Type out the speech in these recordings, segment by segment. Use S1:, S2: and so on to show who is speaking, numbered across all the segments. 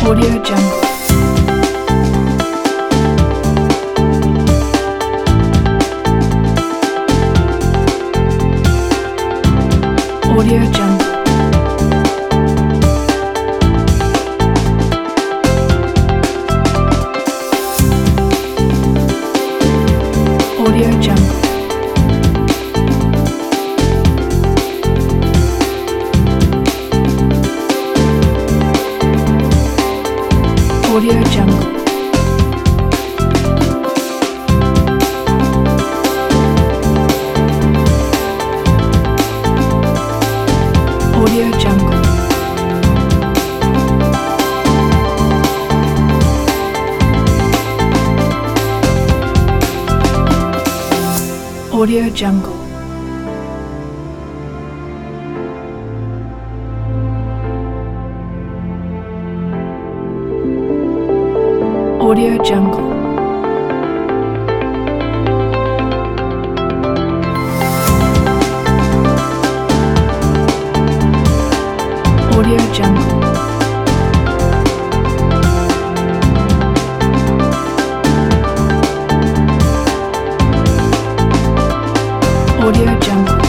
S1: Audio Jungle. Audio Jungle. Audio Jungle. Audio Jungle. Audio Jungle. Audio Jungle. Audio Jungle. Audio Jungle. Audio Jungle.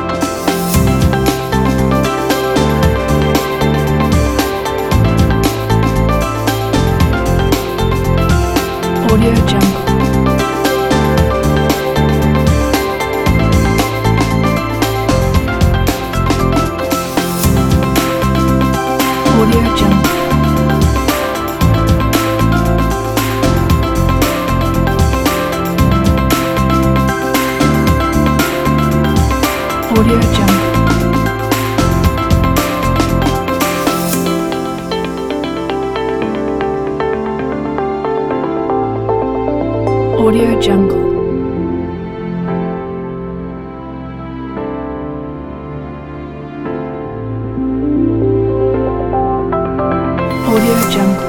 S1: Audio Jungle. Audio Jungle. Audio Jungle. Audio Jungle. Audio Jungle.